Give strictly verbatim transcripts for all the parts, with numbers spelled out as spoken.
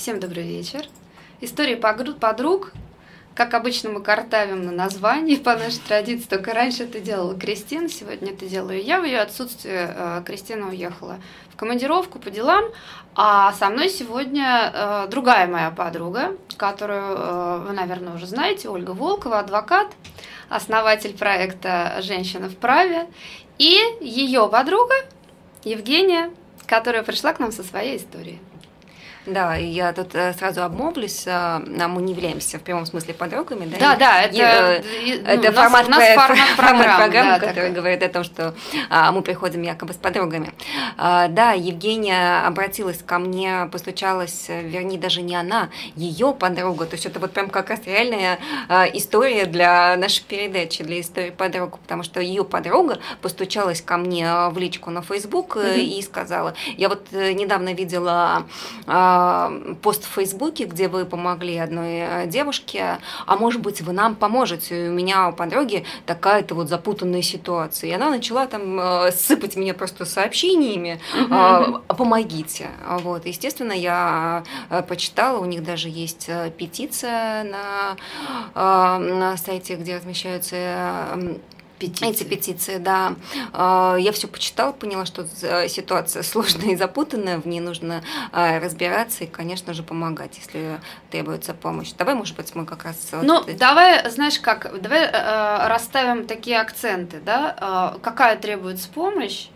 Всем добрый вечер. История подруг. Как обычно, мы картавим на названии по нашей традиции, только раньше это делала Кристина, сегодня это делаю я. В ее отсутствие Кристина уехала в командировку по делам, а со мной сегодня другая моя подруга, которую вы, наверное, уже знаете, Ольга Волкова, адвокат, основатель проекта «Женщина в праве», и ее подруга Евгения, которая пришла к нам со своей историей. Да, и я тут сразу обмолвлюсь, мы не являемся в прямом смысле подругами, да? Да, да, это, это ну, формат, у нас, у нас формат программы, программы, да, который такой. говорит о том, что а, мы приходим якобы с подругами. А, да, Евгения обратилась ко мне, постучалась, вернее, даже не она, ее подруга, то есть это вот прям как раз реальная а, история для нашей передачи, для истории подруг, потому что ее подруга постучалась ко мне в личку на Facebook mm-hmm. и сказала, я вот недавно видела пост в Фейсбуке, где вы помогли одной девушке, а может быть, вы нам поможете, у меня у подруги такая-то вот запутанная ситуация. И она начала там сыпать меня просто сообщениями, mm-hmm. помогите. Вот. Естественно, я почитала, у них даже есть петиция на, на сайте, где размещаются Петиции. Эти петиции, да. Я все почитала, поняла, что ситуация сложная и запутанная, в ней нужно разбираться и, конечно же, помогать, если требуется помощь. Давай, может быть, мы как раз... Ну, вот давай, знаешь как, давай э, расставим такие акценты, да, э, какая требуется помощь,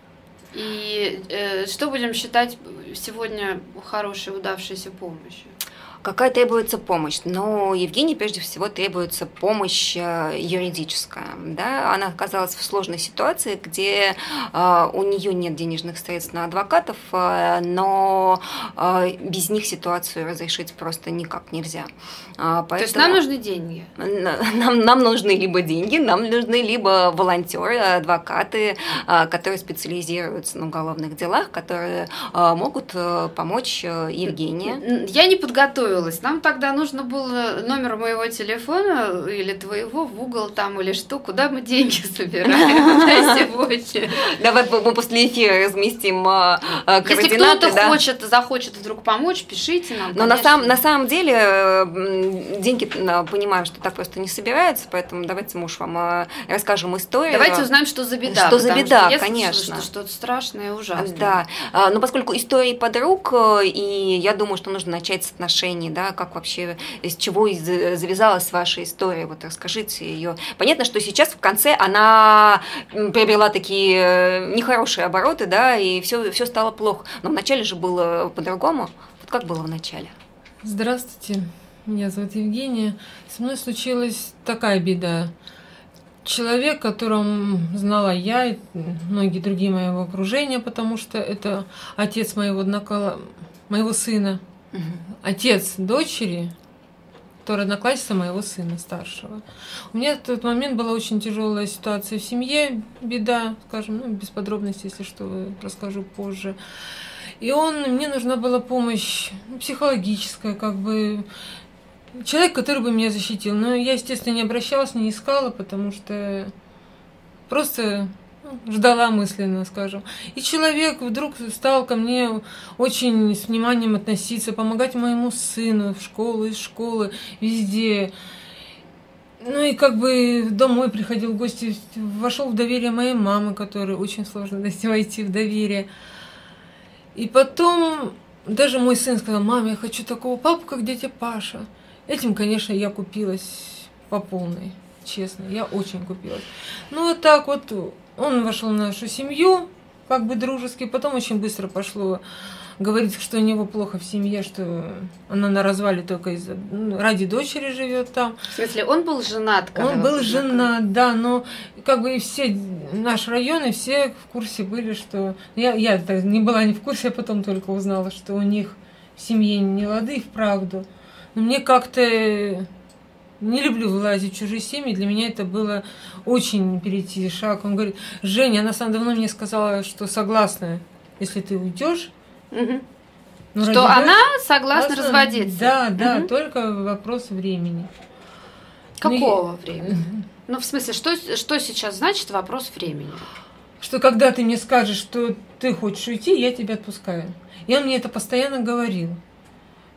и э, что будем считать сегодня хорошей, удавшейся помощью? Какая требуется помощь? Но Евгении прежде всего требуется помощь юридическая. Да? Она оказалась в сложной ситуации, где э, у нее нет денежных средств на адвокатов, э, но э, без них ситуацию разрешить просто никак нельзя. Э, поэтому То есть нам нужны деньги? Нам, нам нужны либо деньги, нам нужны либо волонтеры, адвокаты, э, которые специализируются на уголовных делах, которые э, могут э, помочь Евгении. Я не подготовилась. Нам тогда нужно было номер моего телефона или твоего в угол там или что, куда мы деньги собираем сегодня. Давай мы после эфира разместим координаты. Если кто-то хочет, захочет вдруг помочь, пишите нам. Но на самом, на самом деле деньги, понимаем, что так просто не собираются, поэтому давайте мы уж вам расскажем историю. Давайте узнаем, что за беда. Что за беда, что конечно. Что, что-то страшное и ужасное. Да, но поскольку истории подруг, и я думаю, что нужно начать с отношений, да, как вообще, из чего завязалась ваша история, вот расскажите ее. Понятно, что сейчас в конце она приобрела такие нехорошие обороты, да, и все, все стало плохо, но вначале же было по-другому. Вот как было в начале? Здравствуйте, меня зовут Евгения. Со мной случилась такая беда. Человек, которого знала я и многие другие моего окружения, потому что это отец моего однокала, моего сына, угу. Отец дочери, которая одноклассница моего сына старшего. У меня в тот момент была очень тяжелая ситуация в семье, беда, скажем, ну, без подробностей, если что, расскажу позже. И он, мне нужна была помощь психологическая, как бы, человек, который бы меня защитил. Но я, естественно, не обращалась, не искала, потому что просто ждала мысленно, скажем. И человек вдруг стал ко мне очень с вниманием относиться, помогать моему сыну в школу, из школы, везде. Ну и как бы домой приходил в гости, вошел в доверие моей мамы, которой очень сложно войти в доверие. И потом даже мой сын сказал: маме, я хочу такого папу, как дядя Паша. Этим, конечно, я купилась по полной, честно, я очень купилась. Ну вот так вот он вошел в нашу семью, как бы дружески, потом очень быстро пошло говорить, что у него плохо в семье, что она на развале только из-за, ну, ради дочери живет там. В смысле, он был женат? Он был женат, да, но как бы и все, наш район, и все в курсе были, что... Я, я не была не в курсе, я потом только узнала, что у них в семье не лады, вправду. Но мне как-то... Не люблю влазить в чужие семьи, для меня это было очень перейти шаг. Он говорит: Женя, она сам давно мне сказала, что согласна, если ты уйдешь. Угу. Ну, что она согласна согласна, разводиться. Да, да, угу. Только вопрос времени. Какого ну, времени? Угу. Ну, в смысле, что, что сейчас значит вопрос времени? Что когда ты мне скажешь, что ты хочешь уйти, я тебя отпускаю. И он мне это постоянно говорил.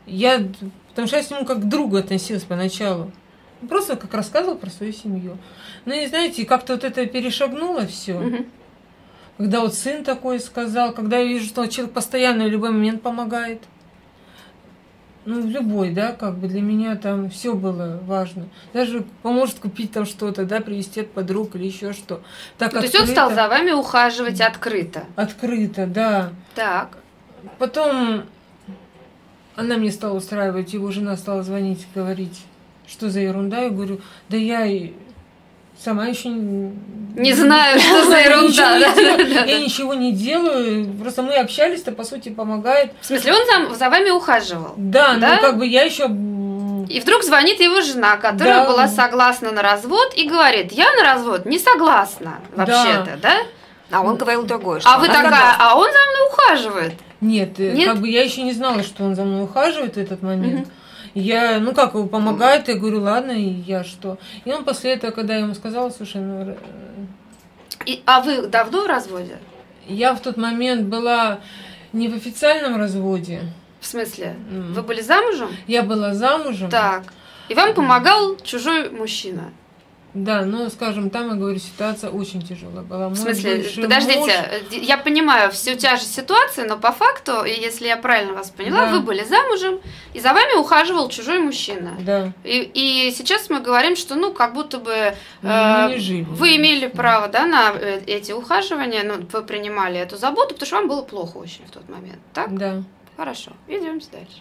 Я, потому что я с нему как к другу относилась поначалу. Просто как рассказывал про свою семью. Ну и знаете, как-то вот это перешагнуло все. Мгм. Когда вот сын такой сказал, когда я вижу, что человек постоянно в любой момент помогает. Ну, в любой, да, как бы для меня там все было важно. Даже поможет купить там что-то, да, привезти от подруг или еще что. Так То есть он стал за вами ухаживать открыто. Открыто, да. Так. Потом она мне стала устраивать, его жена стала звонить, говорить, что за ерунда. Я говорю, да я и сама еще не, Не знаю, что за ерунда. Я да, ничего не да, делаю, да. я ничего не делаю, просто мы общались-то, по сути, помогает. В смысле, он за, за вами ухаживал? Да, Да? ну как бы я еще... И вдруг звонит его жена, которая Да. была согласна на развод, и говорит, я на развод не согласна вообще-то, да? А он говорил другое. Что А вы она такая, согласна. а он за мной ухаживает. Нет, э, Нет? как бы я еще не знала, что он за мной ухаживает в этот момент. Я, ну как, его помогает, я говорю, ладно, и я что? И он после этого, когда я ему сказала, слушай, ну, э, И, а вы давно в разводе? я в тот момент была не в официальном разводе, В смысле? М. Вы были замужем? я была замужем. Так. И вам помогал чужой мужчина. Да, но, скажем, там, я говорю, ситуация очень тяжелая была. В Мой смысле, бывший подождите, муж- э, я понимаю всю тяжесть ситуации, но по факту, и если я правильно вас поняла, Да. вы были замужем, и за вами ухаживал чужой мужчина. Да. И, и сейчас мы говорим, что, ну, как будто бы э, Мы не жили. вы имели право, да, на э, эти ухаживания, ну, вы принимали эту заботу, потому что вам было плохо очень в тот момент, так? Да. Хорошо, идемте дальше.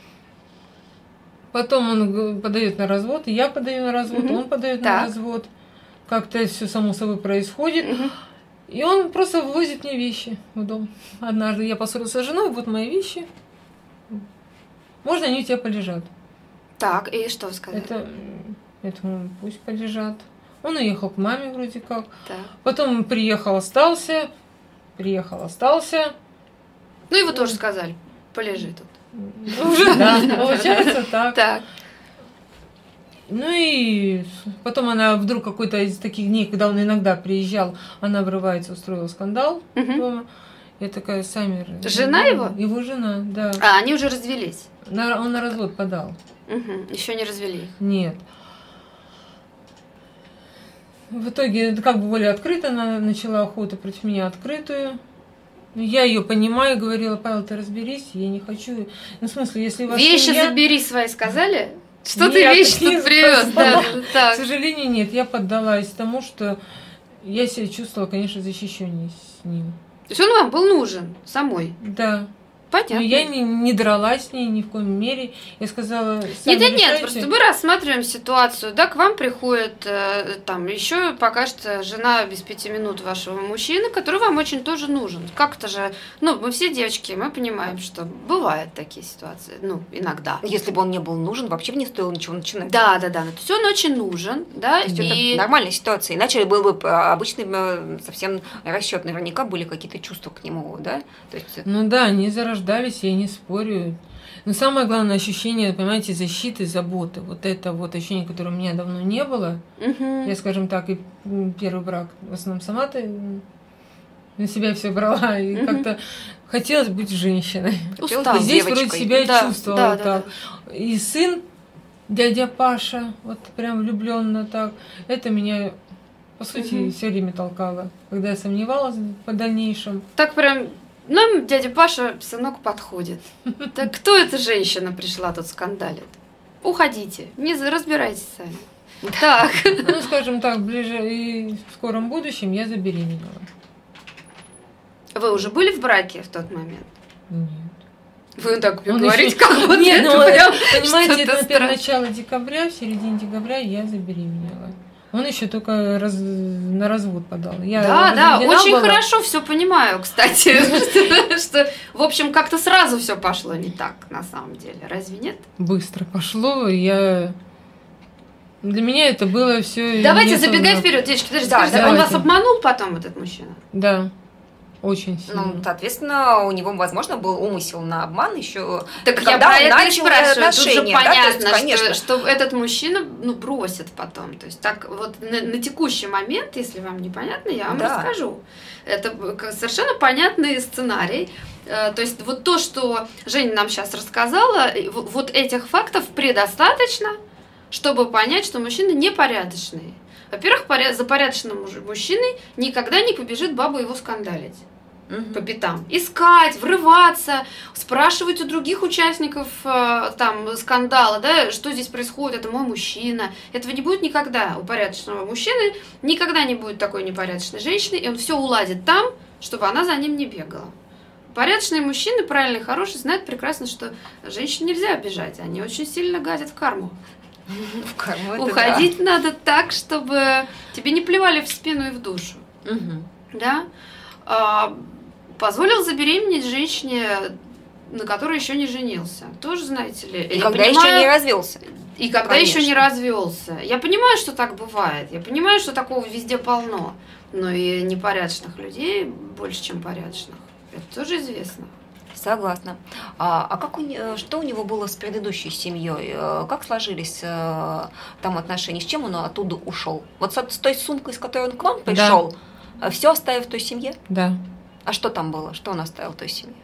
Потом он г- подает на развод, и я подаю на развод, Мгм. он подает Так. на развод. Как-то все само собой происходит. Мгм. И он просто вывозит мне вещи в дом. Однажды я поссорилась с женой, вот мои вещи. Можно они у тебя полежат? Так, и что вы сказали? Это, м, это ну, пусть полежат. Он уехал к маме вроде как. Так. Потом приехал, остался. Приехал, остался. Ну, и вы тоже сказали, полежи тут. Уже, да, получается так. Так. Ну и потом она вдруг какой-то из таких дней, когда он иногда приезжал, она врывается, устроила скандал Мгм. дома. Я такая, Самир. Жена его? Его жена, да. А, они уже развелись. На- он на развод подал. Еще не развели. Нет. В итоге, как бы более открыто, она начала охоту против меня открытую. Я ее понимаю, говорила, Павел, ты разберись, я не хочу. Ну, в смысле, если у вас Вещи семья- забери свои, сказали? Что ты Нет, вещи не тут привез? Да, сказала. К так. сожалению, нет, я поддалась тому, что я себя чувствовала, конечно, защищенней с ним. То есть он вам был нужен самой. Да. Понятно. Но я не, не дралась с ней ни в коем мере. Я сказала, Нет, сами нет, нет, решайте. просто мы рассматриваем ситуацию, да, к вам приходит э, там еще пока что жена без пяти минут вашего мужчины, который вам очень тоже нужен. Как-то же, ну, мы все девочки, мы понимаем, что бывают такие ситуации, ну, иногда. Если бы он не был нужен, вообще бы не стоило ничего начинать. Да, да, да, ну, то есть он очень нужен, да, То есть и... это нормальная ситуация. Иначе был бы а, обычный э, совсем расчет. Наверняка были какие-то чувства к нему, да? То есть, Ну да, они зарождались, я не спорю. Но самое главное ощущение, понимаете, защиты, заботы. Вот это вот ощущение, которое у меня давно не было. Мгм. Я, скажем так, и м, первый брак в основном сама ты на себя все брала. И Мгм. как-то хотелось быть женщиной. Устал. И здесь вроде девочкой. себя Да, чувствовала да, да, так. И сын, дядя Паша, вот прям влюбленно так. Это меня, по сути, Мгм. все время толкало. Когда я сомневалась по дальнейшем. Так прям, нам дядя Паша, сынок, подходит. Так кто эта женщина пришла тут скандалит? Уходите, не за- разбирайтесь сами. Так. Ну, скажем так, ближе и в скором будущем я забеременела. Вы уже были в браке в тот момент? Нет. Вы так Он говорите, ещё- как будто Нет, это ну, прям понимаете, что-то это, например, страшное. начало декабря, в середине декабря я забеременела. Он еще только раз- на развод подал. Я Да, да, разведена очень была. хорошо все понимаю, кстати, что, что, в общем, как-то сразу все пошло не так, на самом деле. Разве нет? Быстро пошло, я... Для меня это было все. Давайте забегай вперед, девочки, подождите, Да, скажите, он давайте. вас обманул потом, этот мужчина? Да. Очень сильно. Ну, соответственно, у него, возможно, был умысел на обман еще. Так я про это и спрашиваю. Тут же понятно, да? есть, что, что этот мужчина ну, бросит потом. То есть так вот на, на текущий момент, если вам непонятно, я вам да. расскажу. Это совершенно понятный сценарий. То есть вот то, что Женя нам сейчас рассказала, вот этих фактов предостаточно, чтобы понять, что мужчина непорядочный. Во-первых, за порядочным мужчиной никогда не побежит баба его скандалить. Угу. По пятам. Искать, врываться, спрашивать у других участников э, там, скандала, да, что здесь происходит, это мой мужчина. Этого не будет никогда у порядочного мужчины, никогда не будет такой непорядочной женщины, и он все уладит там, чтобы она за ним не бегала. Порядочные мужчины, правильные, хорошие, знают прекрасно, что женщин нельзя обижать, они очень сильно гадят в карму. В карму Уходить да. надо так, чтобы тебе не плевали в спину и в душу. Угу. Да? А, позволил забеременеть женщине, на которой еще не женился. Тоже, знаете ли. И когда понимаю, еще не развелся. И когда Конечно. еще не развелся. Я понимаю, что так бывает. Я понимаю, что такого везде полно. Но и непорядочных людей больше, чем порядочных. Это тоже известно. Согласна. А, а как у, что у него было с предыдущей семьей? Как сложились э, там отношения? С чем он оттуда ушел? Вот с, с той сумкой, с которой он к вам пришел, да. все оставив в той семье? Да. А что там было? Что он оставил в той семье?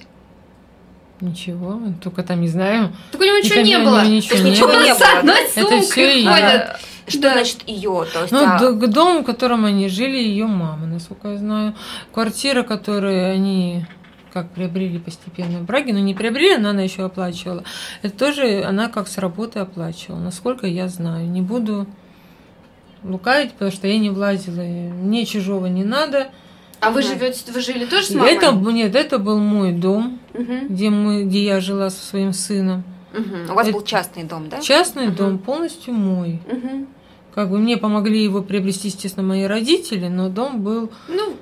Ничего, только там не знаю. Так у него ничего не было. Ничего не было. Это все ее. Что да. значит ее? То есть, ну, а... дом, в котором они жили, ее мама, насколько я знаю. Квартира, которую они как приобрели постепенно в браке, но не приобрели, но она еще оплачивала. Это тоже она как с работы оплачивала, насколько я знаю. Не буду лукавить, потому что я не влазила. Мне чужого не надо. А вы живете, вы жили тоже с мамой? Это, нет, это был мой дом, угу. где, мы, где я жила со своим сыном. Угу. У вас это был частный дом, да? Частный угу. дом, полностью мой. Угу. Как бы мне помогли его приобрести, естественно, мои родители, но дом был ну,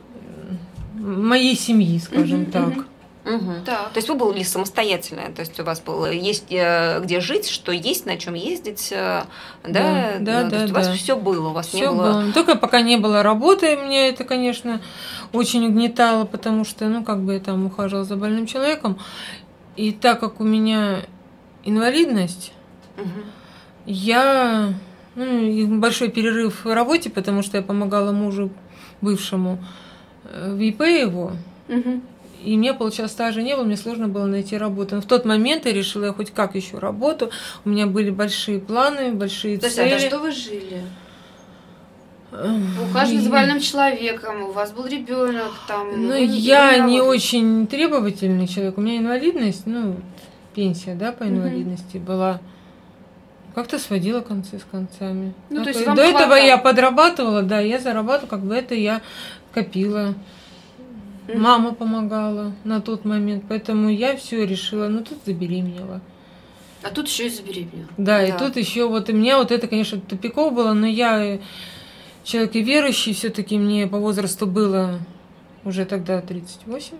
моей семьи, скажем угу, так. Угу. Угу. Да. То есть вы были самостоятельная, то есть у вас было есть где жить, что есть, на чем ездить, да, да, да, то да, есть да. у вас все было, у вас всё не было. было. Только пока не было работы, меня это, конечно, очень угнетало, потому что, ну, как бы я там ухаживала за больным человеком, и так как у меня инвалидность, угу. я, ну, большой перерыв в работе, потому что я помогала мужу бывшему в ИП его. Угу. И мне, получалось, стажа не было, мне сложно было найти работу. Но в тот момент я решила, я хоть как еще работу. У меня были большие планы, большие То цели. То есть, а что вы жили? Вы ухаживали за больным человеком, у вас был ребенок там. Ну, я не очень требовательный человек. У меня инвалидность, ну, пенсия, да, по инвалидности угу. была. Как-то сводила концы с концами. Ну, то есть До этого хватало. Я подрабатывала, да, я зарабатывала, как бы это я копила. Мама помогала на тот момент, поэтому я все решила, ну тут забеременела. А тут еще и забеременела. Да, да, и тут еще вот, и меня вот это, конечно, тупиков было, но я человек и верующий, все-таки мне по возрасту было уже тогда тридцать восемь.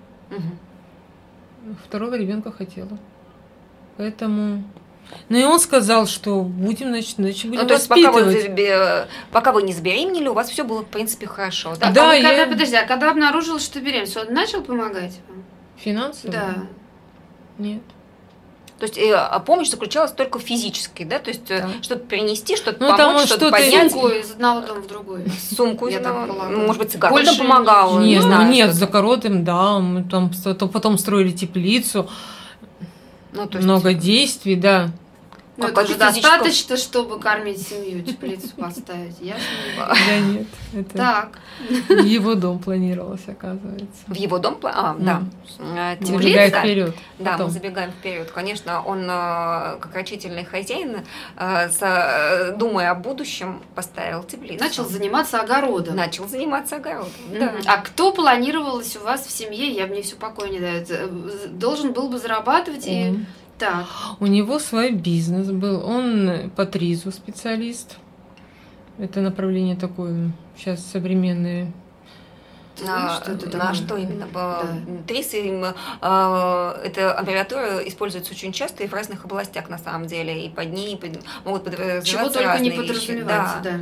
Угу. Второго ребенка хотела. Поэтому... Ну и он сказал, что будем, значит, значит будем ну, то есть воспитывать. Пока вы, пока вы не забеременели, у вас все было, в принципе, хорошо. Да, да а я... когда, я... подожди, а когда обнаружил, что беременность, он начал помогать вам? Финансово? Да. Нет. То есть а помощь заключалась только физически, да? То есть да. что-то перенести, что-то ну, помочь, что-то, что-то поднять. Сумку из одного дома в другой. Сумку из одного дома. Ну, может быть, цыганам помогала. Нет, не ну, знаю, нет, за коротым, да. Мы там потом строили теплицу. Ну, то есть... Много действий, да. Ну, это же достаточно, чтобы кормить семью, теплицу поставить. Я да нет. Это так. В его дом планировалось, оказывается. В его дом? А, да. Теплица? Забегаем вперед. Да, мы забегаем вперед. Конечно, он, как рачительный хозяин, думая о будущем, поставил теплицу. Начал заниматься огородом. Начал заниматься огородом, да. А кто планировалось у вас в семье, я мне все покоя не дает, должен был бы зарабатывать и... Так. У него свой бизнес был. Он по ТРИЗу специалист. Это направление такое сейчас современное. На что, это на что именно? Да. ТРИЗ, эта аббревиатура используется очень часто и в разных областях на самом деле. И под ней могут подразумеваться чего только разные не подразумевается, вещи. Да. Да.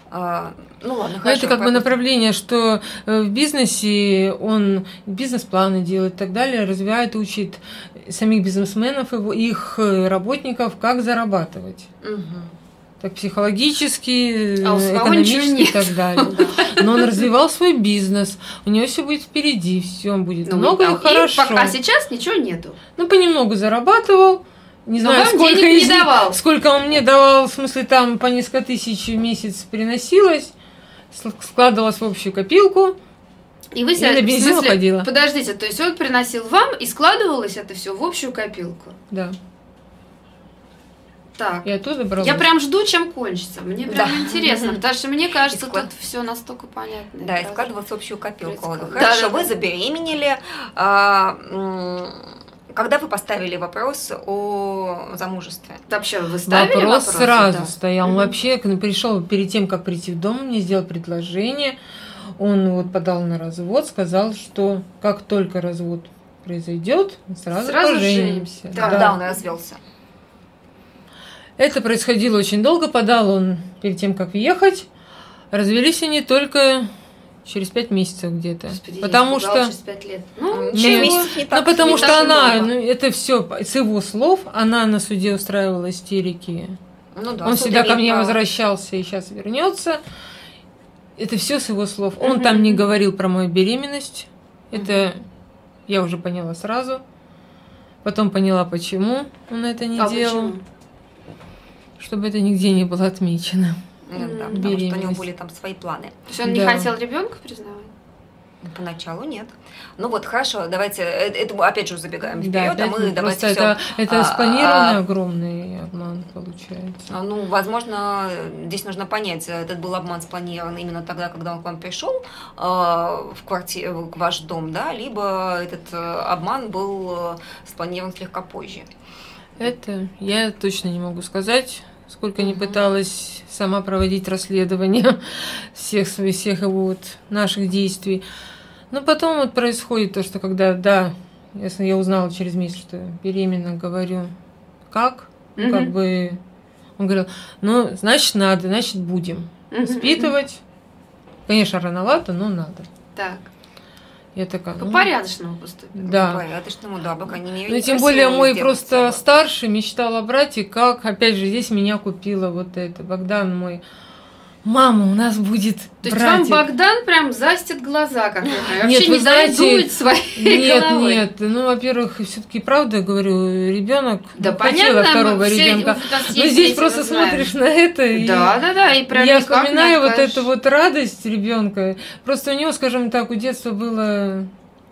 А, ну ладно, Но хорошо. это как бы направление, что в бизнесе он бизнес-планы делает и так далее, развивает, учит самих бизнесменов, его, их работников, как зарабатывать. Угу. Так психологически, а экономически и так далее. Но он развивал свой бизнес, у него все будет впереди, все будет ну, много и, и хорошо. Пока, а сейчас ничего нету. Ну, понемногу зарабатывал. Не Но знаю, вам сколько, денег из, не давал. сколько он мне давал, в смысле, там по несколько тысяч в месяц приносилось, складывалось в общую копилку. И вы себе на бензин уходила. Подождите, то есть он приносил вам, и складывалось это все в общую копилку? Да. Так. И оттуда бралось. Я прям жду, чем кончится. Мне прям да. интересно, потому что мне кажется, Склад... тут все настолько понятно. Да, и складывалось в общую копилку. Да, Хорошо, да, вы да. забеременели. А, когда вы поставили вопрос о замужестве? Вообще, вы ставили вопрос? Вопрос сразу да. стоял. Он вообще пришел перед тем, как прийти в дом, мне сделал предложение. Он вот подал на развод, сказал, что как только развод произойдет, сразу, сразу поженимся. Да. Когда он развелся? Это происходило очень долго. Подал он перед тем, как въехать. Развелись они только через пять месяцев где-то. Господи, потому что через пять лет. Ну, через месяцев не так. Ну, потому не что она, ну, это все с его слов, она на суде устраивала истерики. Ну, да, он всегда ко мне право. возвращался и сейчас вернется. Это все с его слов. Он mm-hmm. там не говорил про мою беременность. Это mm-hmm. я уже поняла сразу. Потом поняла, почему он это не а делал. Почему? Чтобы это нигде не было отмечено. Mm-hmm. Да, потому что у него были там свои планы. То есть он да. не хотел ребенка признавать? Поначалу нет. Ну вот, хорошо, давайте, это опять же забегаем вперед, да, а мы давайте все. Это, это спланированный а, огромный обман получается. Ну, возможно, здесь нужно понять, этот был обман спланирован именно тогда, когда он к вам пришел э, в квартиру, в ваш дом, да, либо этот обман был спланирован слегка позже. Это я точно не могу сказать. Сколько не пыталась сама проводить расследование всех своих, всех его вот наших действий. Но потом вот происходит то, что когда, да, если я узнала через месяц, что беременна, говорю, как? Mm-hmm. Как бы он говорил, ну, значит, надо, значит, будем mm-hmm. воспитывать. Конечно, рановато, но надо. Так. Я такая, ну, по-порядочному поступить. Да. По-порядочному, да, по крайней мере. Ну, тем более мой просто старший мечтал о брате, как, опять же, здесь меня купила вот это. Богдан мой. Мама, у нас будет То братик. есть вам Богдан прям застит глаза, как вообще нет, не знаете, дойдут своей нет, головой. Нет, ну, во-первых, все-таки правда, говорю, ребенок да, ну, понятно, второго все, ребенка. Но здесь просто смотришь на это, и да, да, да, и прям я вспоминаю вот откажешь. эту вот радость ребенка. Просто у него, скажем так, у детства было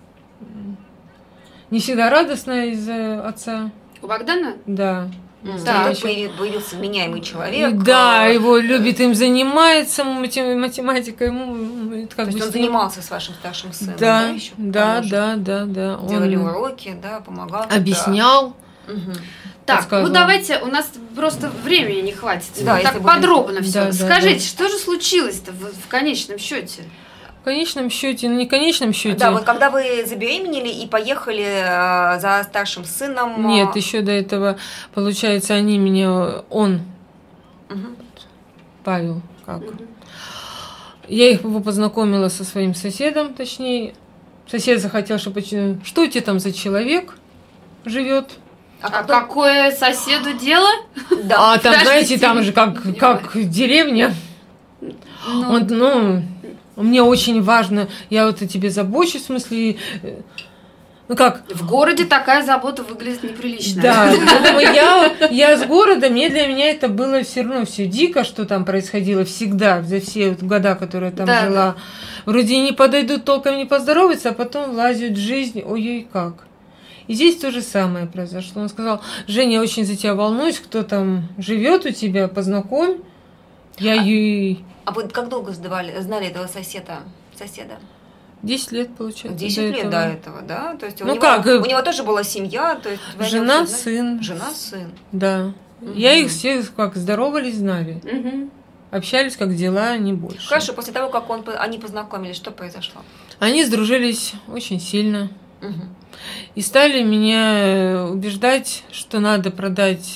не всегда радостно из-за отца. У Богдана? Да. Да, да. Появился вменяемый человек. Да, его любит, им занимается математикой. Ему, как То бы есть он занимался с вашим старшим сыном, да, да, еще? Да, да, да, да. Делали он уроки, да, помогал. Объяснял. Да. Угу. Так, ну давайте, у нас просто времени не хватит. Да, так будем... подробно все. Да, Скажите, да, да. что же случилось-то в, в конечном счете? В конечном счете, ну не в конечном счете. Да, вот когда вы забеременели и поехали э, за старшим сыном. Нет, еще до этого, получается, они меня, он, угу. Павел, как? Угу. Я их его познакомила со своим соседом, точнее, сосед захотел, чтобы что у тебя там за человек живет. А, а какое соседу дело? Да. А там, знаете, там же как, как деревня. Ну. Он, ну, мне очень важно, я вот о тебе забочусь, в смысле, ну как? В городе такая забота выглядит неприлично. Да, я, я с города, мне для меня это было все равно все дико, что там происходило всегда, за все вот года, которые я там да, жила. Да. Вроде не подойдут, толком не поздороваются, а потом влазят в жизнь, ой-ой, как. И здесь то же самое произошло. Он сказал, Женя, я очень за тебя волнуюсь, кто там живет у тебя, познакомь. Я а, ее... а вы как долго сдавали, знали этого соседа? соседа? Десять лет, получается. Десять лет этого. до этого, да? То есть у, ну него, как? у него тоже была семья, то есть жена, сын. Жена, сын. Да. Угу. Я их всех как здоровались, знали. Угу. Общались, как дела, не больше. Хорошо, после того, как он, они познакомились, что произошло? Они сдружились очень сильно. Угу. И стали меня убеждать, что надо продать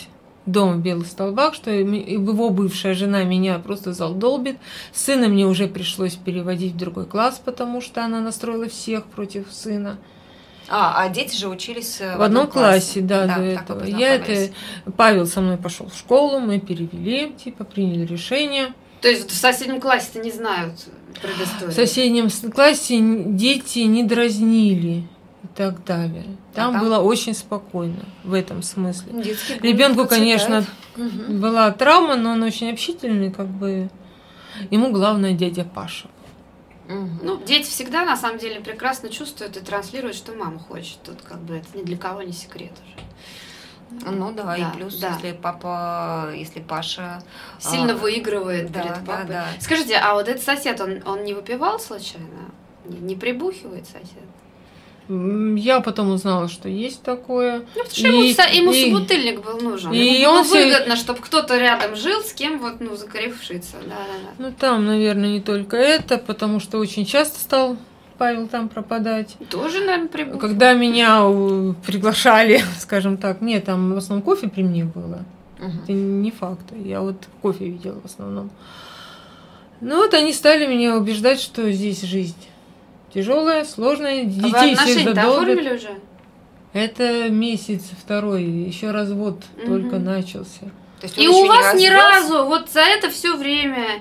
дома в Белых Столбах, что его бывшая жена меня просто залдолбит. Сына мне уже пришлось переводить в другой класс, потому что она настроила всех против сына. А, а дети же учились в, в одном классе, классе да, да, до этого. Я это, Павел со мной пошел в школу, мы перевели, типа приняли решение. То есть в соседнем классе-то не знают предысторию? В соседнем классе дети не дразнили и так далее. Там, а там было очень спокойно в этом смысле. Ребенку, конечно, угу. была травма, но он очень общительный, как бы. Ему главное дядя Паша. Угу. Ну, дети всегда, на самом деле, прекрасно чувствуют и транслируют, что мама хочет. Тут как бы это ни для кого не секрет уже. Ну да, да, и плюс, да. если папа, если Паша сильно а, выигрывает да, перед папой. Да, да. Скажите, а вот этот сосед, он, он не выпивал случайно? Не, не прибухивает сосед? Я потом узнала, что есть такое. Ну, потому что и, ему, ему и, собутыльник был нужен. И ему было он выгодно, все... чтобы кто-то рядом жил, с кем вот, ну, закоревшиться. Да, да, да. Ну, там, наверное, не только это, потому что очень часто стал Павел там пропадать. Тоже, наверное, прибухивал. Когда меня приглашали, скажем так, нет, там в основном кофе при мне было. Угу. Это не факт. Я вот кофе видела в основном. Ну, вот они стали меня убеждать, что здесь жизнь тяжелая, сложная, детей а вы всех задолбят. Оформили уже? Это месяц второй, еще развод угу. только начался. То есть и у вас ни разу, вот за это все время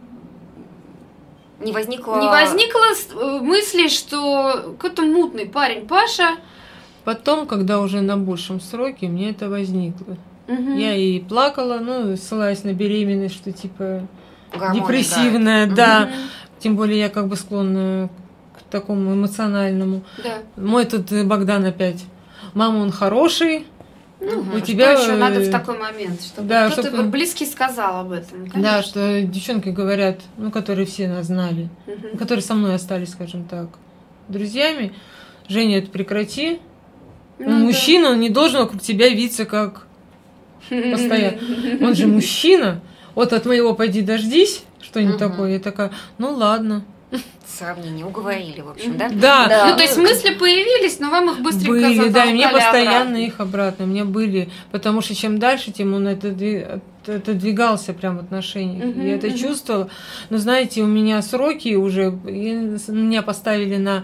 не возникло... не возникло мысли, что какой-то мутный парень Паша. Потом, когда уже на большем сроке, мне это возникло. Угу. Я и плакала, ну, ссылаясь на беременность, что типа гормоны, депрессивная, да. да. Угу. Тем более я как бы склонна к такому эмоциональному. Да. Мой тут Богдан опять. Мама, он хороший. Ну, у тебя еще надо в такой момент, чтобы да, кто-то чтобы... близкий сказал об этом. Конечно. Да, что девчонки говорят, ну, которые все нас знали, угу. которые со мной остались, скажем так, друзьями. Женя, это прекрати. Ну, он да. мужчина, он не должен вокруг тебя видеться как постоянно. Он же мужчина. Вот от моего пойди дождись, что-нибудь угу. такое. Я такая, ну ладно. Сравнение уговорили, в общем, да? Да. да. Ну, то есть мысли появились, но вам их быстренько были, да, и мне постоянно обратно. их обратно. У меня были, потому что чем дальше, тем он отодвигался прям в отношениях. Uh-huh, я это uh-huh. чувствовала. Но знаете, у меня сроки уже, меня поставили на,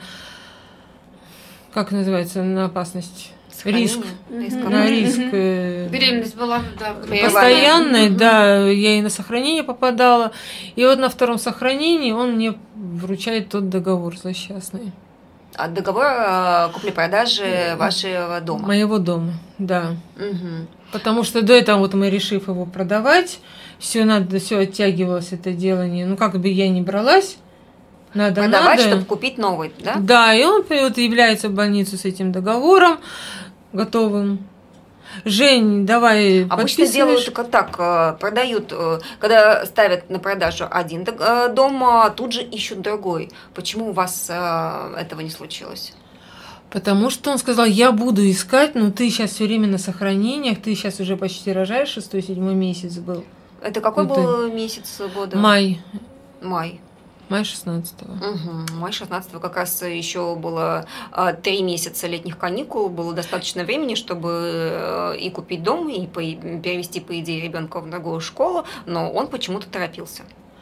как называется, на опасность. Риск. Mm-hmm. На риск. Mm-hmm. Беременность была, да. Постоянная, mm-hmm. да. Я и на сохранение попадала. И вот на втором сохранении он мне вручает тот договор злосчастный. А договор купли-продажи mm-hmm. вашего дома? Моего дома, да. Mm-hmm. Потому что до этого вот мы, решив его продавать, все надо, все оттягивалось это делание. Ну, как бы я ни бралась, надо, продавать, надо. чтобы купить новый, да? Да, и он вот является в больницу с этим договором готовым. Жень, давай обычно делают только так, продают, когда ставят на продажу один дом, а тут же ищут другой. Почему у вас этого не случилось? Потому что он сказал, я буду искать, но ты сейчас все время на сохранениях, ты сейчас уже почти рожаешь, шестой-седьмой месяц был. Это какой ну, был ты... месяц года? Май. Май. Май шестнадцатого. Угу. Май шестнадцатого как раз еще было три месяца летних каникул, было достаточно времени, чтобы и купить дом, и перевести, по идее, ребенка в другую школу, но он почему-то торопился.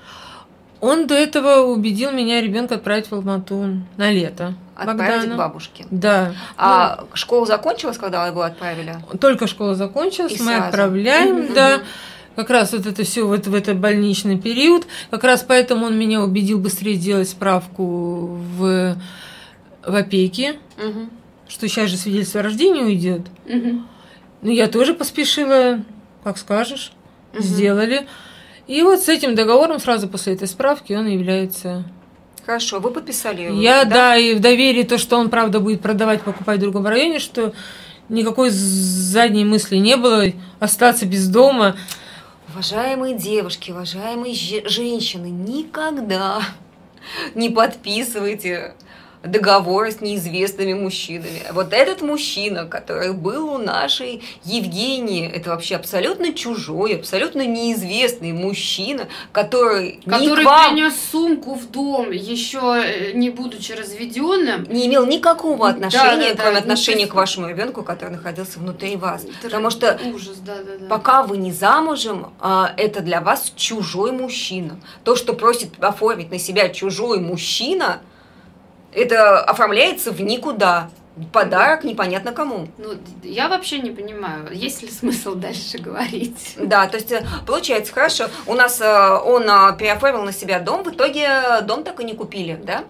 Он до этого убедил меня ребенка отправить в Алмату на лето. Отправить Богдана. к бабушке. Да. А ну, школа закончилась, когда его отправили? Только школа закончилась, и мы сразу. отправляем, mm-hmm. да. Как раз вот это все вот в этот больничный период. Как раз поэтому он меня убедил быстрее сделать справку в, в опеке, угу. что сейчас же свидетельство о рождении уйдет. Угу. Ну, я тоже поспешила, как скажешь, угу. сделали. И вот с этим договором сразу после этой справки он является... Хорошо, вы подписали его? Я, да? да, и в доверии то, что он, правда, будет продавать, покупать в другом районе, что никакой задней мысли не было остаться без дома. Уважаемые девушки, уважаемые женщины, никогда не подписывайте договоры с неизвестными мужчинами. Вот этот мужчина, который был у нашей Евгении, это вообще абсолютно чужой, абсолютно неизвестный мужчина, который, который не к вам, принес сумку в дом, еще не будучи разведенным, не имел никакого отношения, да, да, кроме да, отношения ну, к вашему ребенку, который находился внутри вас. это Потому что ужас, да, да, да. пока вы не замужем, это для вас чужой мужчина. То, что просит оформить на себя чужой мужчина, это оформляется в никуда. Подарок непонятно кому. Ну, я вообще не понимаю, есть ли смысл дальше говорить. Да, то есть получается, хорошо, у нас он переоформил на себя дом, в итоге дом так и не купили, да?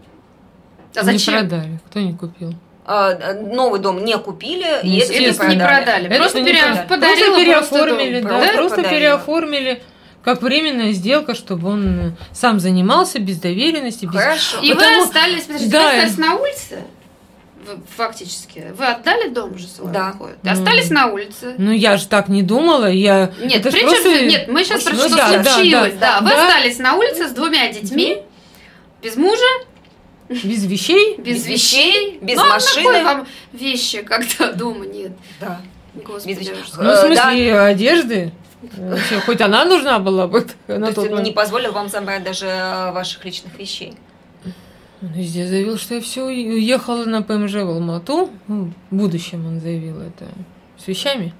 А зачем? Не продали, кто не купил? Новый дом не купили, и это не продали. Не продали. Это Просто не пере... продали. подарила, просто переоформили, просто, да, просто просто подарила. переоформили. Как временная сделка, чтобы он сам занимался без доверенности. Без... Хорошо. И Потому... вы остались, подождите, да. вы остались на улице? Вы, фактически. Вы отдали дом же свой? Да. Ну, остались на улице? Ну, я же так не думала. Я... Нет, Это причем, просто... нет, мы сейчас про ну, что да, случилось. Да, да, да, вы да. остались на улице с двумя детьми, без мужа, Без вещей? без, Без вещей, без ну, а машины. на кой вам вещи, когда дома нет? Да. Господи, Без вещей. ужас. Ну, в смысле, да. одежды. Вообще, хоть она нужна была бы То на есть тот он момент. не позволил вам забрать даже ваших личных вещей. Он везде заявил, что я все уехала на ПМЖ в Алмату. Ну, в будущем он заявил это. С вещами.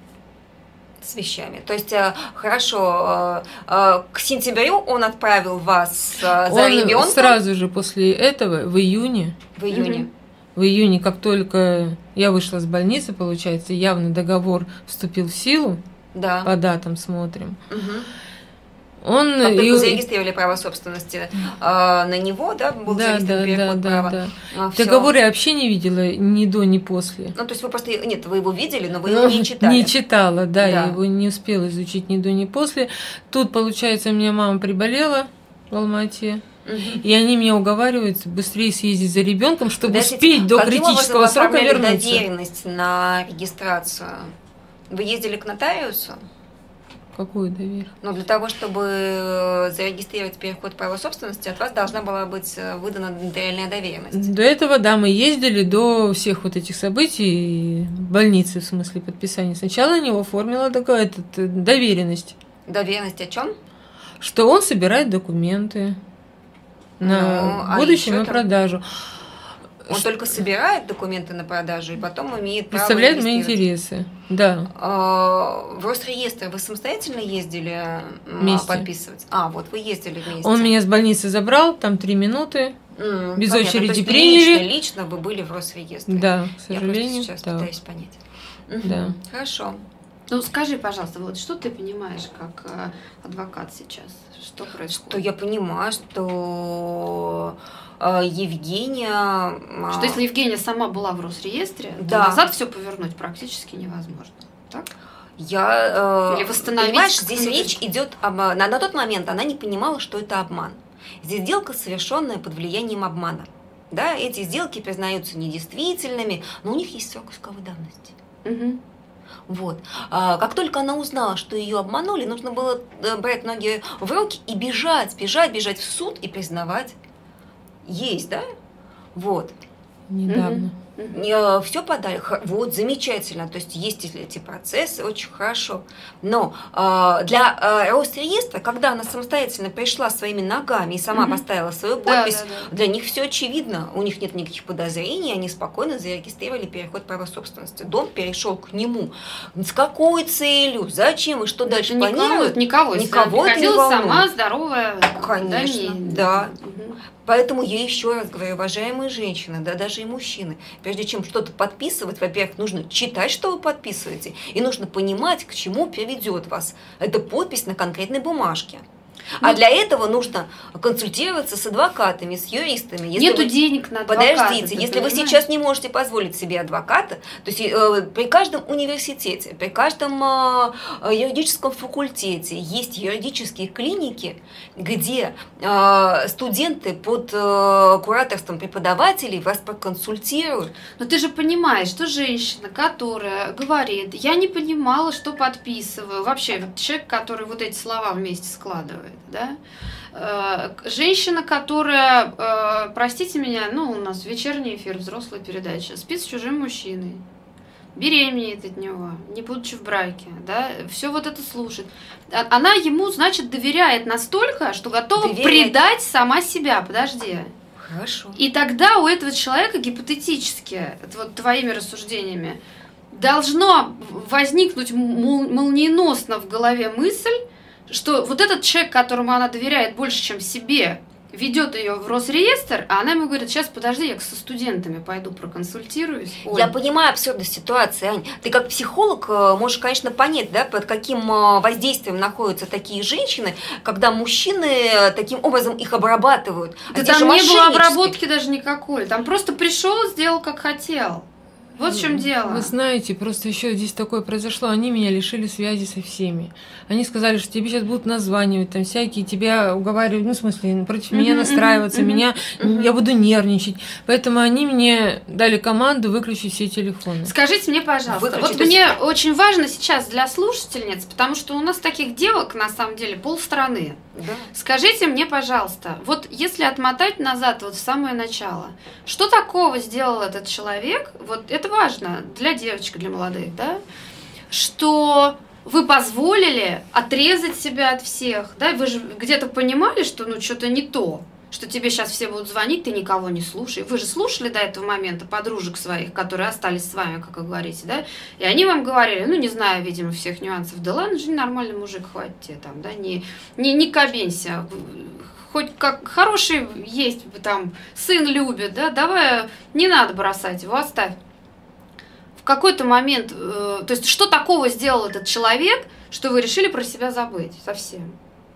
С вещами. То есть, э, хорошо, э, э, к сентябрю он отправил вас э, за Он ребенком сразу же после этого, в июне, в июне. Мгм. в июне, как только я вышла с больницы, получается, явно договор вступил в силу, Да. по датам смотрим. Мгм. Он Как только и- зарегистрировали право собственности э, на него, да, был да, да, зарегистрирован да, переход да, права. да. А, всё. Договор я вообще не видела ни до, ни после. Ну, то есть вы просто... Нет, вы его видели, но вы Ну, его не читали. Не читала, да, Да. я его не успела изучить ни до, ни после. Тут, получается, у меня мама приболела в Алмате. Мгм. И они меня уговаривают быстрее съездить за ребенком, чтобы Подождите, успеть до каким критического образом срока оформляли вернуться. доверенность на регистрацию? Вы ездили к нотариусу? Какую доверие? Но для того, чтобы зарегистрировать переход права собственности, от вас должна была быть выдана нотариальная доверенность. До этого, да, мы ездили до всех вот этих событий, больницы, в смысле подписания. Сначала на него оформила такая этот, э, доверенность, Доверенность о чем? что он собирает документы на Ну, а будущем ещё и там- продажу. Он Что- только собирает документы на продажу и потом имеет право Представляет мои регистрировать. интересы. Да. А, В Росреестр вы самостоятельно ездили м, Вместе. подписывать? А, вот вы ездили вместе. Он меня с больницы забрал, там три минуты. М, без понятно. очереди То есть приняли. Лично, лично вы были в Росреестре. Да, к Я просто сожалению. сейчас так. пытаюсь понять. Мгм. Да. Хорошо. Ну, скажи, пожалуйста, вот что ты понимаешь как э, адвокат сейчас? Что происходит? Что я понимаю, что э, Евгения... а, Что если Евгения сама была в Росреестре, то Да. назад все повернуть практически невозможно. Так? Я, э, Или восстановить понимаешь, здесь какой-то- речь идет об... На, на тот момент она не понимала, что это обман. Здесь сделка, совершенная под влиянием обмана. Да, эти сделки признаются недействительными, но у них есть срок исковой давности. Мгм. Вот. А, как только она узнала, что ее обманули, нужно было э, брать ноги в руки и бежать, бежать, бежать в суд и признавать. Есть, да? Вот. Недавно. Мгм. Все подали. Х- Вот, замечательно. То есть есть эти процессы, очень хорошо. Но э, для э, Росреестра, когда она самостоятельно пришла своими ногами и сама Мгм. поставила свою Да, подпись, да, да. для них все очевидно. У них нет никаких подозрений, они спокойно зарегистрировали переход права собственности. Дом перешел к нему. С какой целью? Зачем и что дальше Это не планируют? волнует никого. Если Никого она это не приходила волнует. сама здоровая. Конечно, не- да. Мгм. Поэтому я еще раз говорю, уважаемые женщины, да даже и мужчины, прежде чем что-то подписывать, во-первых, нужно читать, что вы подписываете, и нужно понимать, к чему приведет вас эта подпись на конкретной бумажке. А Ну, для этого нужно консультироваться с адвокатами, с юристами. Если Нету вы- денег на адвоката. Подождите, ты если вы понимаешь? сейчас не можете позволить себе адвоката, то есть э, при каждом университете, при каждом э, э, юридическом факультете есть юридические клиники, где э, студенты под э, кураторством преподавателей вас проконсультируют. Но ты же понимаешь, что женщина, которая говорит, я не понимала, что подписываю. Вообще, вот человек, который вот эти слова вместе складывает. устраивает, да? Женщина, которая, простите меня, ну, у нас вечерний эфир, взрослая передача, спит с чужим мужчиной, беременеет от него, не будучи в браке, да, все вот это слушает. Она ему, значит, доверяет настолько, что готова доверять. Предать сама себя, подожди. Хорошо. И тогда у этого человека гипотетически, вот твоими рассуждениями, должно возникнуть молниеносно в голове мысль, что вот этот человек, которому она доверяет больше, чем себе, ведет ее в Росреестр, а она ему говорит: сейчас подожди, я со студентами пойду проконсультируюсь. Оль. Я понимаю абсурдность ситуации, Ань. Ты как психолог можешь, конечно, понять, да, под каким воздействием находятся такие женщины, когда мужчины таким образом их обрабатывают. Да а там не было обработки даже никакой. Там просто пришел, сделал как хотел. Вот в чем дело. Вы знаете, просто еще здесь такое произошло. Они меня лишили связи со всеми. Они сказали, что тебе сейчас будут названивать, там всякие, тебя уговаривать, ну, в смысле, против uh-huh, меня настраиваться, uh-huh, меня, uh-huh. я буду нервничать. Поэтому они мне дали команду выключить все телефоны. Скажите мне, пожалуйста, выключить, вот мне есть... очень важно сейчас для слушательниц, потому что у нас таких девок, на самом деле, полстраны. Да. Скажите мне, пожалуйста, вот если отмотать назад, вот в самое начало, что такого сделал этот человек, вот это важно для девочек, для молодых, да, что вы позволили отрезать себя от всех, да, вы же где-то понимали, что ну что-то не то, что тебе сейчас все будут звонить, ты никого не слушай. Вы же слушали до этого момента подружек своих, которые остались с вами, как вы говорите, да, и они вам говорили, ну не знаю, видимо, всех нюансов, да ладно, же нормальный мужик, хватит тебе там, да, не, не, не кабенься, хоть как хороший есть, там, сын любит, да, давай, не надо бросать его, оставь. В какой-то момент, э, то есть что такого сделал этот человек, что вы решили про себя забыть совсем?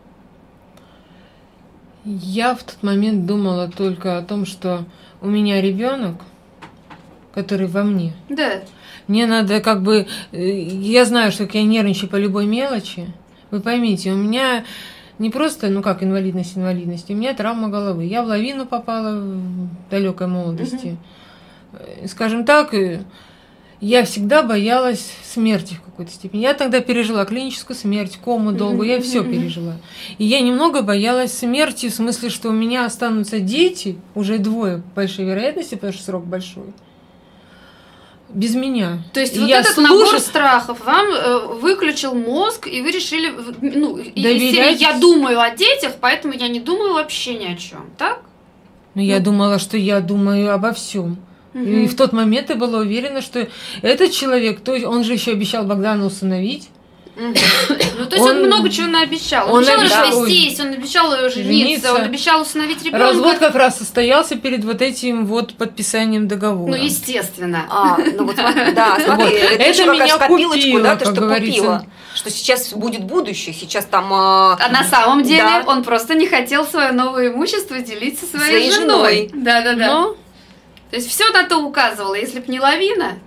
Я в тот момент думала только о том, что у меня ребенок, который во мне. Да. Мне надо как бы, я знаю, что я нервничаю по любой мелочи. Вы поймите, у меня не просто, ну как, инвалидность, инвалидность, у меня травма головы. Я в лавину попала в далекой молодости. Угу. Скажем так, я всегда боялась смерти в какой-то степени. Я тогда пережила клиническую смерть, кому долгую, я все пережила. И я немного боялась смерти, в смысле, что у меня останутся дети, уже двое, по большой вероятности, потому что срок большой, без меня. То есть и вот я этот слушаю... набор страхов вам э, выключил мозг, и вы решили, ну, доверять... я думаю о детях, поэтому я не думаю вообще ни о чем, так? Ну, я ну... думала, что я думаю обо всем. И в тот момент я была уверена, что этот человек, то есть он же еще обещал Богдана усыновить. Ну, то есть он, он много чего наобещал. Он, он обещал развестись, он обещал жениться, жениться, он обещал усыновить ребенка. Развод как раз состоялся перед вот этим вот подписанием договора. Ну, естественно. А, ну вот смотри, да, смотри, вот. это, это меня купило, да, то, что купила. Что сейчас будет будущее, сейчас там... А на самом деле да. он просто не хотел свое новое имущество делить со своей, своей женой. Да-да-да. Но... То есть все на то указывало, если б не лавина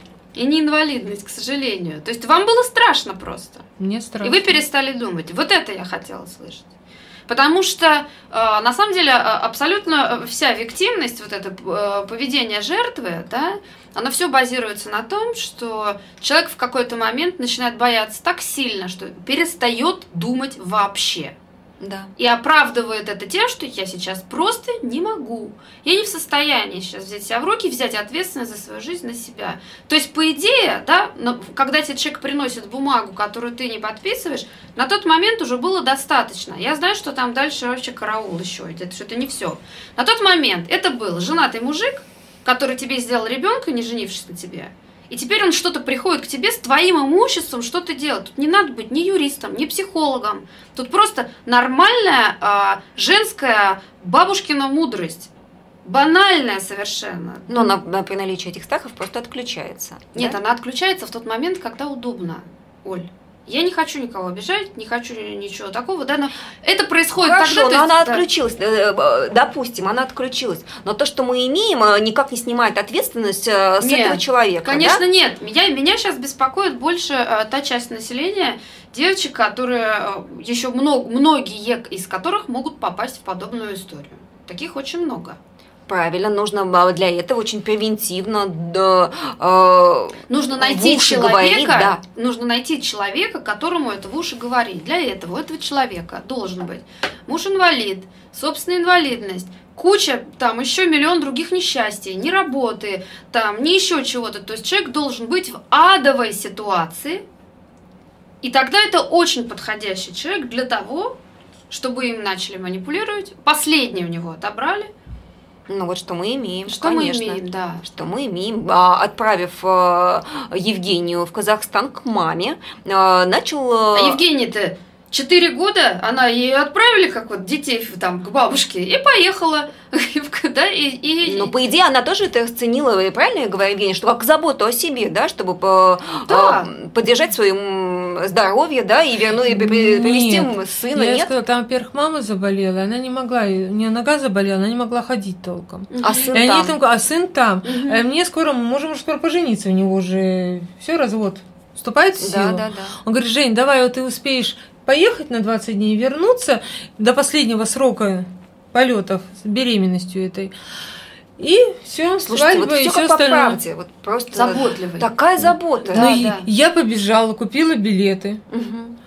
и не инвалидность, к сожалению. То есть вам было страшно просто. Мне страшно. И вы перестали думать. Вот это я хотела слышать. Потому что э, на самом деле абсолютно вся виктимность, вот это э, поведение жертвы, да, оно все базируется на том, что человек в какой-то момент начинает бояться так сильно, что перестает думать вообще. Да. И оправдывает это тем, что я сейчас просто не могу. Я не в состоянии сейчас взять себя в руки, взять ответственность за свою жизнь на себя. То есть, по идее, да, когда тебе человек приносит бумагу, которую ты не подписываешь, на тот момент уже было достаточно. Я знаю, что там дальше вообще караул еще идет, что это не все. На тот момент это был женатый мужик, который тебе сделал ребенка, не женившись на тебе. И теперь он что-то приходит к тебе с твоим имуществом, что-то делать. Тут не надо быть ни юристом, ни психологом. Тут просто нормальная э, женская бабушкина мудрость. Банальная совершенно. Но на, на, при наличии этих страхов просто отключается. Нет, да? она отключается в тот момент, когда удобно, Оль. Я не хочу никого обижать, не хочу ничего такого, да, но это происходит Хорошо, тогда... но она да. отключилась, допустим, она отключилась, но то, что мы имеем, никак не снимает ответственность с нет, этого человека, конечно, да? нет. Меня, меня сейчас беспокоит больше а, та часть населения, девочек, которые а, еще много, многие из которых могут попасть в подобную историю. Таких очень много. Правильно, нужно для этого очень превентивно да, э, нужно найти человека, говорить, да. нужно найти человека, которому это в уши говорить. Для этого у этого человека должен быть муж-инвалид, собственная инвалидность, куча, там еще миллион других несчастий, ни работы, там, ни еще чего-то. То есть человек должен быть в адовой ситуации, и тогда это очень подходящий человек для того, чтобы им начали манипулировать. Последний у него отобрали. Ну вот что мы имеем, что конечно. мы имеем, да. Что мы имеем, отправив Евгению в Казахстан к маме, начал... А Евгения-то четыре года, она ее отправили, как вот детей там к бабушке, и поехала. Да, и, и... Ну, по идее, она тоже это расценила, и правильно я говорю, Евгения, что как заботу о себе, да, чтобы да. поддержать свое здоровье, да, и вернуть, и привести нет, сына, я нет? сказала, там, во-первых, мама заболела, она не могла, у нее нога заболела, она не могла ходить толком. А сын и там? Они там? А сын там. Угу. А мне скоро, мы можем уже скоро пожениться, у него уже все, развод вступает в силу. Да, да, да. Он говорит, Жень, давай, вот ты успеешь поехать на двадцать дней, вернуться до последнего срока полетов с беременностью этой. И все, слушайте, свадьба вот и все все как по остальное. правде, вот просто заботливый. Такая забота. Да, ну, да. Я побежала, купила билеты. Угу.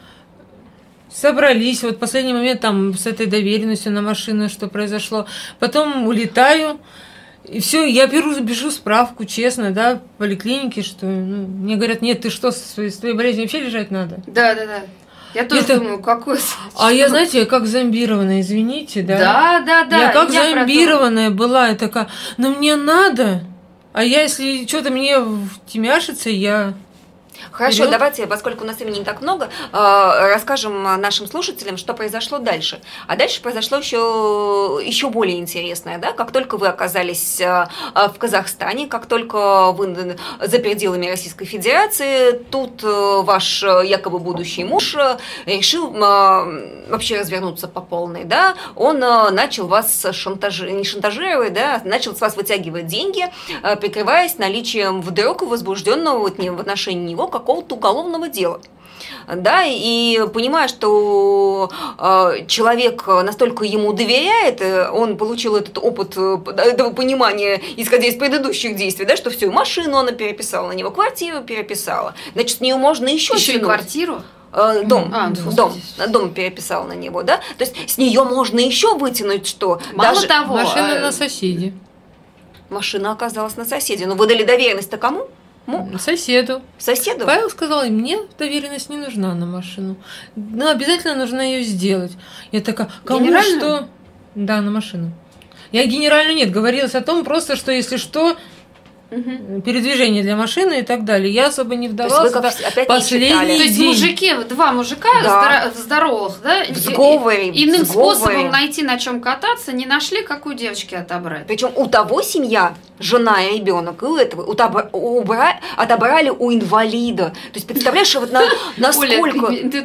Собрались, вот в последний момент там с этой доверенностью на машину, что произошло. Потом улетаю, и все, я беру, бежу справку, честно, да, в поликлинике, что ну, мне говорят, нет, ты что, с твоей, с твоей болезнью вообще лежать надо? Да, да, да. Я тоже Это... думаю, какой... А я, знаете, я как зомбированная, извините, да? Да, да, да. Я как я зомбированная была, я такая, ну мне надо, а я, если что-то мне втемяшится, я... Хорошо, Вперед. давайте, поскольку у нас времени не так много, расскажем нашим слушателям, что произошло дальше. А дальше произошло еще, еще более интересное, да? Как только вы оказались в Казахстане, как только вы за пределами Российской Федерации, тут ваш якобы будущий муж решил вообще развернуться по полной, да? Он начал вас шантажировать, не шантажировать, да? Начал с вас вытягивать деньги, прикрываясь наличием вдруг возбужденного в отношении него какого-то уголовного дела. Да, и понимая, что э, человек настолько ему доверяет, он получил этот опыт этого понимания, исходя из предыдущих действий, да, что все, машину она переписала на него, квартиру переписала, значит, с нее можно еще Еще и тянуть. квартиру? Э, дом, а, дом, дом переписал на него, да, то есть с нее можно еще вытянуть, что мало даже того, Машина э... на соседе. Машина оказалась на соседе, но выдали доверенность-то кому? Соседу. Соседу? Павел сказал, мне доверенность не нужна на машину. Но обязательно нужно ее сделать. Я такая, кому что? Да, на машину. Я генерально нет, говорилось о том просто, что если что, угу. передвижение для машины и так далее. Я особо не вдавалась. То есть вы опять последний не день. То есть мужики, два мужика да. здоровых, да, в сговоре, иным в сговоре. способом найти на чем кататься, не нашли, как у девочки отобрать. Причем у того семья, жена и ребенок, и у этого утабра, убра, отобрали у инвалида. То есть представляешь, вот на, насколько... Оля,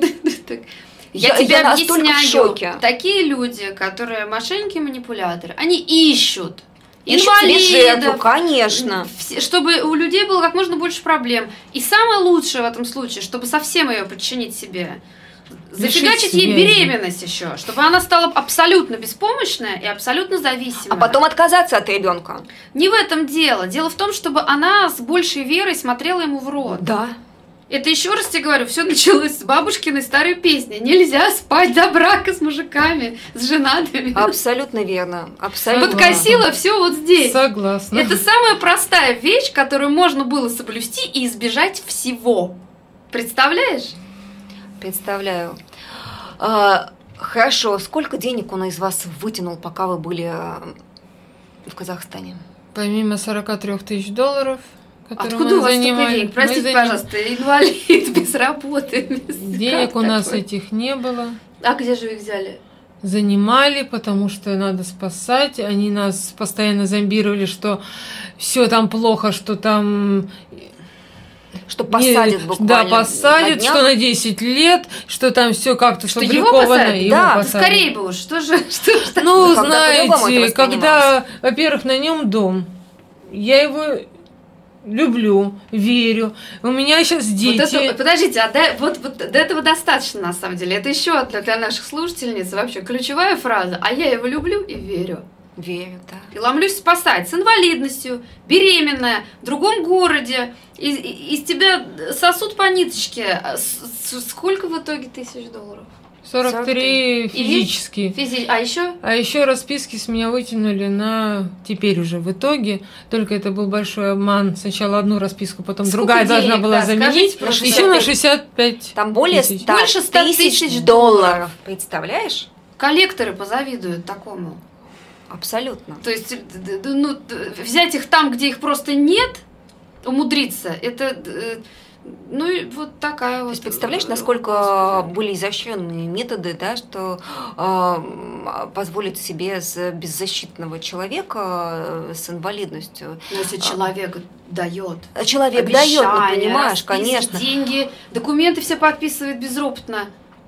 Я, я тебе я объясняю, такие люди, которые мошенники-манипуляторы, они ищут Ищут инвалидов, конечно. Чтобы у людей было как можно больше проблем. И самое лучшее в этом случае, чтобы совсем ее подчинить себе, зафигачить ей беременность еще, чтобы она стала абсолютно беспомощная и абсолютно зависимая. А потом отказаться от ребенка. Не в этом дело. Дело в том, чтобы она с большей верой смотрела ему в рот. Да. Это еще раз тебе говорю, все началось с бабушкиной старой песни. Нельзя спать до брака с мужиками, с женатыми. Абсолютно верно. Абсолютно. Подкосила все вот здесь. Согласна. Это самая простая вещь, которую можно было соблюсти и избежать всего. Представляешь? Представляю. А, хорошо. Сколько денег он из вас вытянул, пока вы были в Казахстане? Помимо сорок три тысяч долларов. Откуда у вас столько денег? Простите, заним... пожалуйста, инвалид, без работы. Без денег у нас такой. Этих не было. А где же вы их взяли? Занимали, потому что надо спасать. Они нас постоянно зомбировали, что все там плохо, что там... Что посадят не, буквально. Да, посадят, на что на десять лет, что там все как-то что сфабриковано. Его посадят? Его да, посадят. Скорее бы уж. Что же? Что же ну, ну, знаете, когда, во-первых, на нем дом, я его... люблю, верю. У меня сейчас дети. Вот это, подождите, а до, вот, вот до этого достаточно, на самом деле. Это еще для, для наших слушательниц вообще ключевая фраза. А я его люблю и верю. Верю, да. И ломлюсь спасать. С инвалидностью, беременная, в другом городе. Из, из тебя сосут по ниточке. Сколько в итоге тысяч долларов? сорок три физически. Физи... А еще? А еще расписки с меня вытянули на теперь уже в итоге. Только это был большой обман. Сначала одну расписку, потом Сколько другая денег, должна была да, заменить. скажите, еще на шестьдесят пять. Там более тысяч. ста Больше ста тысяч тысяч долларов. Представляешь? Коллекторы позавидуют такому. Абсолютно. То есть, ну, взять их там, где их просто нет, умудриться, это, ну, и вот такая вот... То есть, представляешь, насколько были изощренные методы, да, что э, позволить себе с беззащитного человека с инвалидностью... Но если человек дает, Человек дает, ну, понимаешь, конечно. Деньги, документы все подписывает безропотно.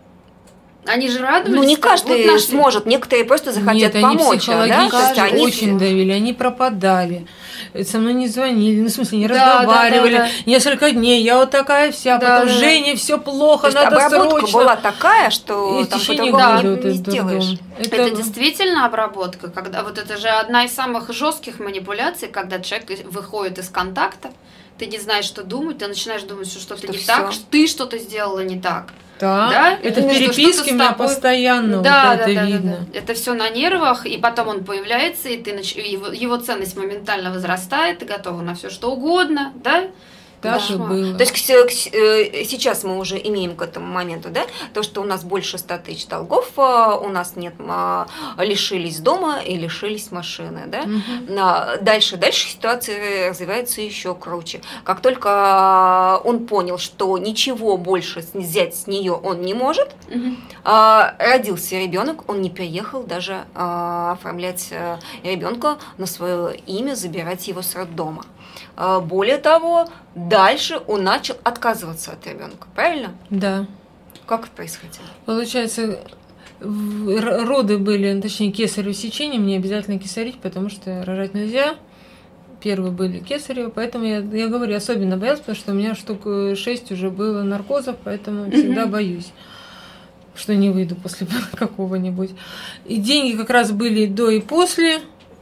Они же радуются. Ну, не каждый вот наши... сможет, некоторые просто захотят Нет, помочь. Они психологически да? они очень давили, они пропадали. Со мной не звонили, ну, в смысле, не да, разговаривали. Да, да, да. Несколько дней, я вот такая вся, да, потом да. Женя, все плохо, То есть надо обработка срочно. была такая, что И там в течение по-другому года не, вот не этот сделаешь. дурдом. Это... это действительно обработка, когда вот это же одна из самых жестких манипуляций, когда человек выходит из контакта, ты не знаешь, что думать, ты начинаешь думать, что что-то Что не всё. так, что ты что-то сделала не так. Да, Да? это Ну, в что переписке что-то у меня тобой... постоянно да, вот да, это да, видно. Да, да. Это все на нервах, и потом он появляется, и ты нач... его, его ценность моментально возрастает, ты готова на все что угодно, да? Даже Да. было. То есть к- к- сейчас мы уже имеем к этому моменту, да, то, что у нас больше ста тысяч долгов, а, у нас нет, а, лишились дома и лишились машины, да. Мгм. А, Дальше, дальше ситуация развивается еще круче. Как только он понял, что ничего больше с- взять с нее он не может, Мгм. а, родился ребенок, он не приехал даже а, оформлять ребенка на свое имя, забирать его с роддома. А, Более того, дальше он начал отказываться от ребенка, правильно? Да. Как это происходило? Получается, в- р- роды были, точнее, кесарево сечение, мне обязательно кесарить, потому что рожать нельзя. Первые были кесарево, поэтому я, я говорю, особенно боялась, потому что у меня штук шесть уже было наркозов, поэтому всегда боюсь, что не выйду после какого-нибудь. И деньги как раз были до и после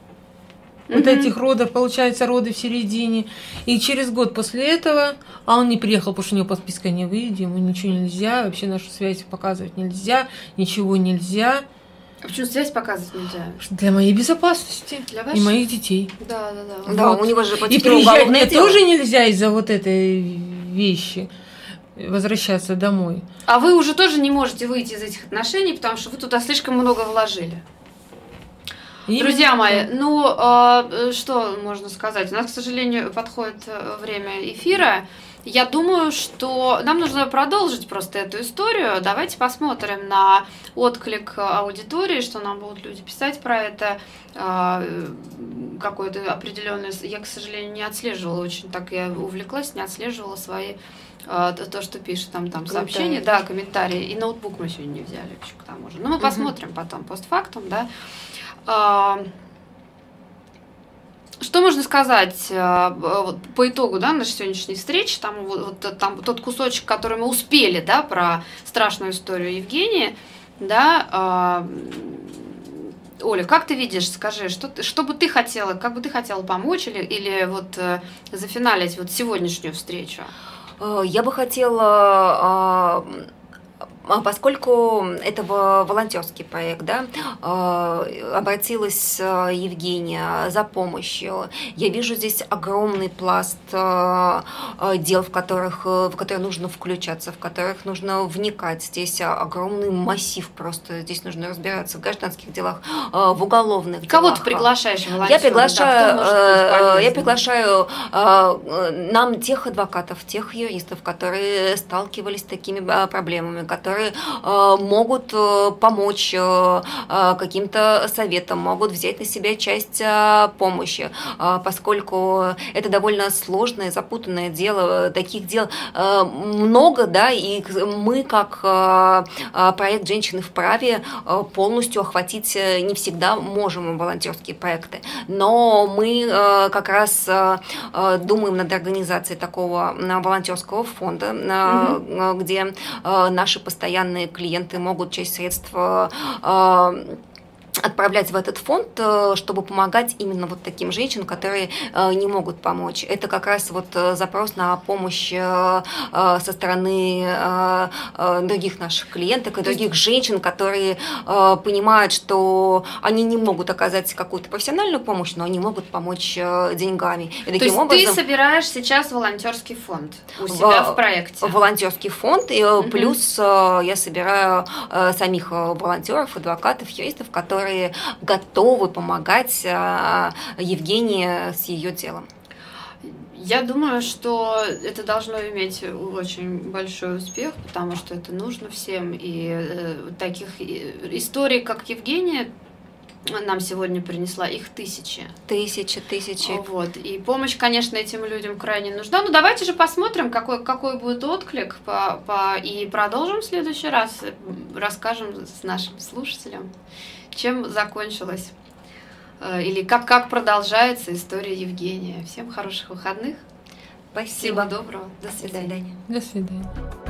вот Мгм. этих родов, получается, роды в середине. И через год после этого, а он не приехал, потому что у него подписка не выйдет, ему ничего нельзя, вообще нашу связь показывать нельзя, ничего нельзя. А почему связь показывать нельзя? Для моей безопасности Для и вашей? моих детей. Да, да, да. Да, Вот. у него же И потекло приезжать уголовное мне дело. тоже нельзя из-за вот этой вещи, возвращаться домой. А вы уже тоже не можете выйти из этих отношений, потому что вы туда слишком много вложили. Именно Друзья мои, так. ну, э, что можно сказать? У нас, к сожалению, подходит э, время эфира. Я думаю, что нам нужно продолжить просто эту историю. Давайте посмотрим на отклик аудитории, что нам будут люди писать про это. Э, какое-то определенное... Я, к сожалению, не отслеживала очень, так я увлеклась, не отслеживала свои... э, то, что пишет там, там сообщения, да, комментарии. И ноутбук мы сегодня не взяли еще к тому же. Но мы Мгм. посмотрим потом постфактум, да. А, Что можно сказать а, вот по итогу, да, нашей сегодняшней встречи, там, вот, вот, там тот кусочек, который мы успели, да, про страшную историю Евгении, да, а, Оля, как ты видишь, скажи, что, ты, что бы ты хотела, как бы ты хотела помочь или, или вот э, зафиналить вот сегодняшнюю встречу? Э, Я бы хотела, э, а поскольку это во- волонтерский проект, да, э, обратилась э, Евгения за помощью. Я вижу здесь огромный пласт э, э, дел, в которых, э, в которые нужно включаться, в которых нужно вникать. Здесь огромный массив просто. Здесь нужно разбираться в гражданских делах, э, в уголовных Кого делах. ты приглашаешь волонтеров? Я приглашаю, Да, кто может быть э, я полезным? приглашаю э, нам тех адвокатов, тех юристов, которые сталкивались с такими э, проблемами, которые э, могут э, помочь э, э, каким-то советом, могут взять на себя часть э, помощи, э, поскольку это довольно сложное, запутанное дело, таких дел э, много, да, и мы, как э, э, проект «Женщины в праве», э, полностью охватить э, не всегда можем волонтерские проекты, но мы э, как раз э, э, думаем над организацией такого э, волонтерского фонда, э, Мгм. где э, наши постоянные клиенты могут часть средств э, отправлять в этот фонд, чтобы помогать именно вот таким женщинам, которые не могут помочь. Это как раз вот запрос на помощь со стороны других наших клиенток и других женщин, которые понимают, что они не могут оказать какую-то профессиональную помощь, но они могут помочь деньгами. И таким То есть образом, ты собираешь сейчас волонтерский фонд у себя в, в проекте? Волонтерский фонд, и угу. плюс я собираю самих волонтеров, адвокатов, юристов, которые готовы помогать Евгении с ее делом. Я думаю, что это должно иметь очень большой успех, потому что это нужно всем. И э, таких историй, как Евгения, нам сегодня принесла их тысячи. Тысячи, тысячи. Вот. И помощь, конечно, этим людям крайне нужна. Ну, давайте же посмотрим, какой, какой будет отклик, по, по, и продолжим в следующий раз. Расскажем с нашим слушателям, чем закончилась или как, как продолжается история Евгения. Всем хороших выходных. Спасибо. Всего доброго. До свидания. До свидания.